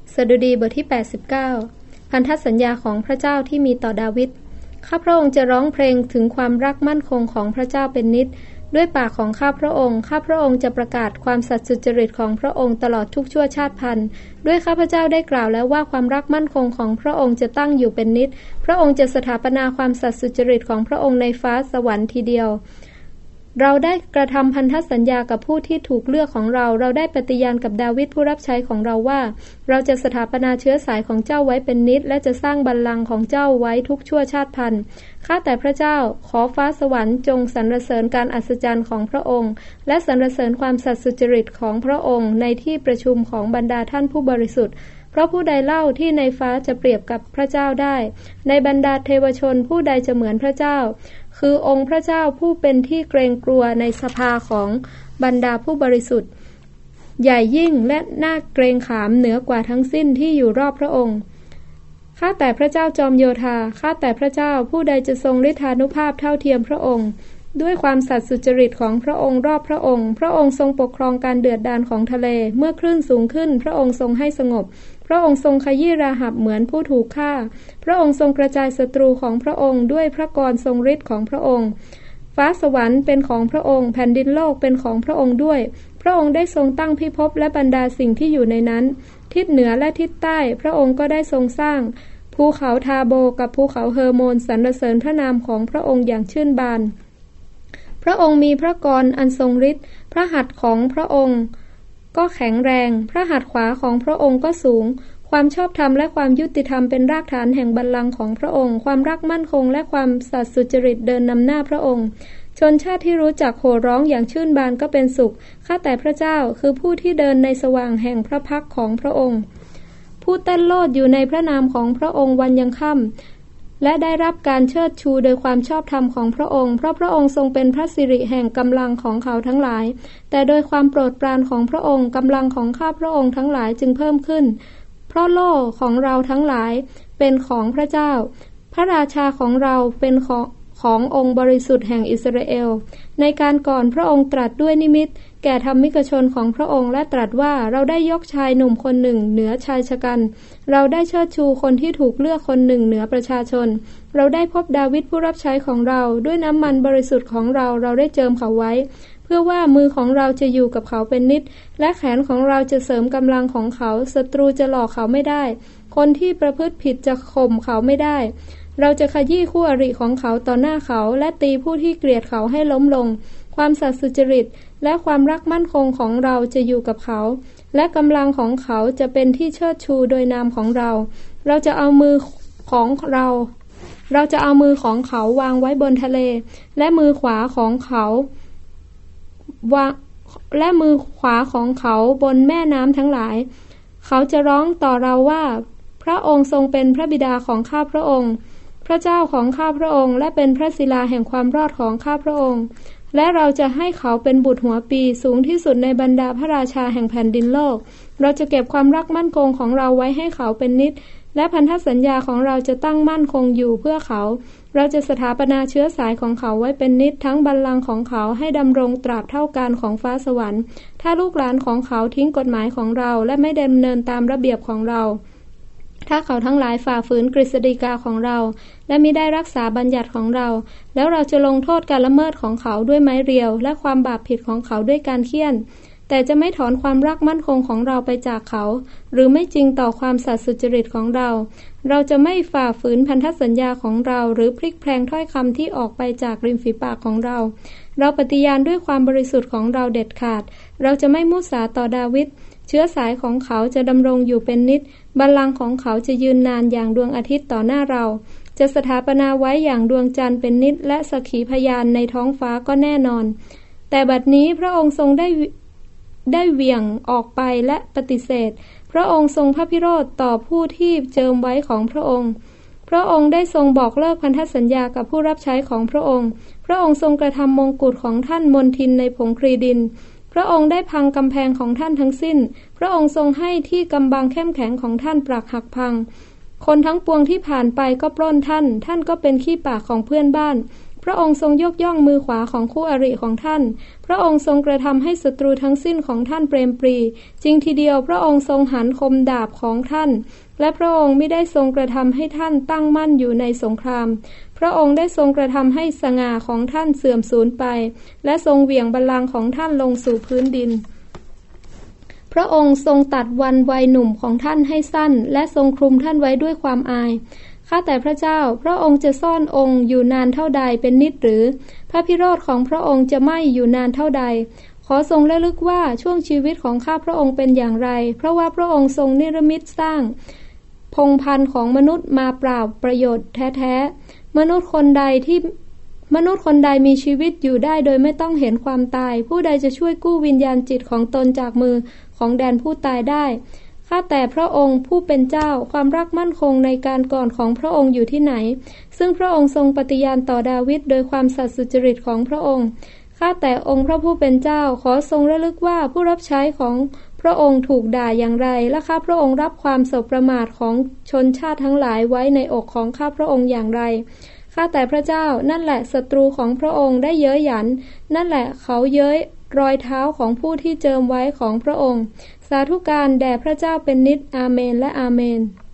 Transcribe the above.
สดุดีบทที่89พันธสัญญาของพระเจ้าที่มีต่อดาวิดข้าพระองค์จะร้องเพลงถึงความรักมั่นคงของพระเจ้าเป็นนิจด้วยปากของข้าพระองค์จะประกาศความสัตย์สุจริตของพระองค์ตลอดทุกชั่วชาติพันธุ์ด้วยข้าพเจ้าได้กล่าวแล้วว่าความรักมั่นคงของพระองค์จะตั้งอยู่เป็นนิจพระองค์จะสถาปนาความสัตย์สุจริตของพระองค์ในฟ้าสวรรค์ทีเดียวเราได้กระทำพันธสัญญากับผู้ที่ถูกเลือกของเราได้ปฏิญาณกับดาวิดผู้รับใช้ของเราว่าเราจะสถาปนาเชื้อสายของเจ้าไว้เป็นนิจและจะสร้างบัลลังก์ของเจ้าไว้ทุกชั่วชาติพันธุ์ข้าแต่พระเจ้าขอฟ้าสวรรค์จงสรรเสริญการอัศจรรย์ของพระองค์และสรรเสริญความสัตย์สุจริตของพระองค์ในที่ประชุมของบรรดาท่านผู้บริสุทธิ์เพราะผู้ใดเล่าที่ในฟ้าจะเปรียบกับพระเจ้าได้ในบรรดาเทวชนผู้ใดจะเหมือนพระเจ้าคือองค์พระเจ้าผู้เป็นที่เกรงกลัวในสภาของบรรดาผู้บริสุทธิ์ใหญ่ยิ่งและน่าเกรงขามเหนือกว่าทั้งสิ้นที่อยู่รอบพระองค์ข้าแต่พระเจ้าจอมโยธาข้าแต่พระเจ้าผู้ใดจะทรงฤทธานุภาพเท่าเทียมพระองค์ด้วยความสัตย์สุจริตของพระองค์รอบพระองค์ทรงปกครองการเดือดดาลของทะเลเมื่อคลื่นสูงขึ้นพระองค์ทรงให้สงบพระองค์ทรงขยี้ราหับเหมือนผู้ถูกฆ่าพระองค์ทรงกระจายศัตรูของพระองค์ด้วยพระกรทรงฤทธิ์ของพระองค์ฟ้าสวรรค์เป็นของพระองค์แผ่นดินโลกเป็นของพระองค์ด้วยพระองค์ได้ทรงตั้งพิภพและบรรดาสิ่งที่อยู่ในนั้นทิศเหนือและทิศใต้พระองค์ก็ได้ทรงสร้างภูเขาทาโบกับภูเขาเฮอร์โมนสรรเสริญพระนามของพระองค์อย่างชื่นบานพระองค์มีพระกรอันทรงฤทธิ์พระหัตถ์ของพระองค์ก็แข็งแรงพระหัตถ์ขวาของพระองค์ก็สูงความชอบธรรมและความยุติธรรมเป็นรากฐานแห่งบัลลังก์ของพระองค์ความรักมั่นคงและความสัตย์สุจริตเดินนำหน้าพระองค์ชนชาติที่รู้จักโห่ร้องอย่างชื่นบานก็เป็นสุขข้าแต่พระเจ้าคือผู้ที่เดินในสว่างแห่งพระพักของพระองค์ผู้เต้นโลดอยู่ในพระนามของพระองค์วันยังค่ำและได้รับการเชิดชูโดยความชอบธรรมของพระองค์เพราะพระองค์ทรงเป็นพระสิริแห่งกำลังของเขาทั้งหลายแต่โดยความโปรดปรานของพระองค์กำลังของข้าพระองค์ทั้งหลายจึงเพิ่มขึ้นเพราะโล่ของเราทั้งหลายเป็นของพระเจ้าพระราชาของเราเป็นขององค์บริสุทธิ์แห่งอิสราเอลในการก่อนพระองค์ตรัสด้วยนิมิตแก่ธรรมิกชนของพระองค์และตรัสว่าเราได้ยกชายหนุ่มคนหนึ่งเหนือชายชะกันเราได้เชิดชูคนที่ถูกเลือกคนหนึ่งเหนือประชาชนเราได้พบดาวิดผู้รับใช้ของเราด้วยน้ำมันบริสุทธิ์ของเราได้เจิมเขาไว้เพื่อว่ามือของเราจะอยู่กับเขาเป็นนิจและแขนของเราจะเสริมกำลังของเขาศัตรูจะหลอกเขาไม่ได้คนที่ประพฤติผิดจะข่มเขาไม่ได้เราจะขยี้คู่อริของเขาต่อหน้าเขาและตีผู้ที่เกลียดเขาให้ล้มลงความสัตย์สุจริตและความรักมั่นคงของเราจะอยู่กับเขาและกำลังของเขาจะเป็นที่เชิดชูโดยนามของเราจะเอามือของเขาวางไว้บนทะเลและมือขวาของเขาบนแม่น้ำทั้งหลายเขาจะร้องต่อเราว่าพระองค์ทรงเป็นพระบิดาของข้าพระองค์พระเจ้าของข้าพระองค์และเป็นพระศิลาแห่งความรอดของข้าพระองค์และเราจะให้เขาเป็นบุตรหัวปีสูงที่สุดในบรรดาพระราชาแห่งแผ่นดินโลกเราจะเก็บความรักมั่นคงของเราไว้ให้เขาเป็นนิจและพันธสัญญาของเราจะตั้งมั่นคงอยู่เพื่อเขาเราจะสถาปนาเชื้อสายของเขาไว้เป็นนิจทั้งบัลลังก์ของเขาให้ดำรงตราบเท่าการของฟ้าสวรรค์ถ้าลูกหลานของเขาทิ้งกฎหมายของเราและไม่ดำเนินตามระเบียบของเราถ้าเขาทั้งหลายฝ่าฝืนกฤษฎีกาของเราและมิได้รักษาบัญญัติของเราแล้วเราจะลงโทษการละเมิดของเขาด้วยไม้เรียวและความบาปผิดของเขาด้วยการเฆี่ยนแต่จะไม่ถอนความรักมั่นคงของเราไปจากเขาหรือไม่จริงต่อความสัตย์สุจริตของเราจะไม่ฝ่าฝืนพันธสัญญาของเราหรือพลิกแพลงถ้อยคำที่ออกไปจากริมฝีปากของเราปฏิญาณด้วยความบริสุทธิ์ของเราเด็ดขาดเราจะไม่มุสาต่อดาวิดเชื้อสายของเขาจะดำรงอยู่เป็นนิจบัลลังก์ของเขาจะยืนนานอย่างดวงอาทิตย์ต่อหน้าเราจะสถาปนาไว้อย่างดวงจันทร์เป็นนิจและสักขีพยานในท้องฟ้าก็แน่นอนแต่บัดนี้พระองค์ทรงได้เหวี่ยงออกไปและปฏิเสธพระองค์ทรงพระพิโรธต่อผู้ที่เจิมไว้ของพระองค์ได้ทรงบอกเลิกพันธสัญญากับผู้รับใช้ของพระองค์ทรงกระทำมงกุฎของท่านมนทินในผงครีดินพระองค์ได้พังกำแพงของท่านทั้งสิ้นพระองค์ทรงให้ที่กำบังเข้มแข็งของท่านปรักหักพังคนทั้งปวงที่ผ่านไปก็ปล้นท่านก็เป็นขี้ปากของเพื่อนบ้านพระองค์ทรงยกย่องมือขวาของคู่อริของท่านพระองค์ทรงกระทำให้ศัตรูทั้งสิ้นของท่านเปรมปรีจริงทีเดียวพระองค์ทรงหันคมดาบของท่านและพระองค์ไม่ได้ทรงกระทำให้ท่านตั้งมั่นอยู่ในสงครามพระองค์ได้ทรงกระทำให้สง่าของท่านเสื่อมสูญไปและทรงเหวี่ยงบัลลังก์ของท่านลงสู่พื้นดินพระองค์ทรงตัดวันวัยหนุ่มของท่านให้สั้นและทรงคลุมท่านไว้ด้วยความอายข้าแต่พระเจ้าพระองค์จะซ่อนองค์อยู่นานเท่าใดเป็นนิจหรือพระพิโรธของพระองค์จะไหม้อยู่นานเท่าใดขอทรงระลึกว่าช่วงชีวิตของข้าพระองค์เป็นอย่างไรเพราะว่าพระองค์ทรงนิรมิตสร้างพงศ์พันธุ์ของมนุษย์มาเปล่าประโยชน์แท้ๆมนุษย์คนใดมีชีวิตอยู่ได้โดยไม่ต้องเห็นความตายผู้ใดจะช่วยกู้วิญญาณจิตของตนจากมือของแดนผู้ตายได้ข้าแต่พระองค์ผู้เป็นเจ้าความรักมั่นคงในการก่อนของพระองค์อยู่ที่ไหนซึ่งพระองค์ทรงปฏิญาณต่อดาวิดโดยความสัตย์สุจริตของพระองค์ข้าแต่องค์พระผู้เป็นเจ้าขอทรงระลึกว่าผู้รับใช้ของพระองค์ถูกด่าอย่างไรและข้าพระองค์รับความสบประมาทของชนชาติทั้งหลายไว้ในอกของข้าพระองค์อย่างไรข้าแต่พระเจ้านั่นแหละศัตรูของพระองค์ได้เย้ยหยันนั่นแหละเขาเย้ยรอยเท้าของผู้ที่เจิมไว้ของพระองค์สาธุการแด่พระเจ้าเป็นนิจอาเมนและอาเมน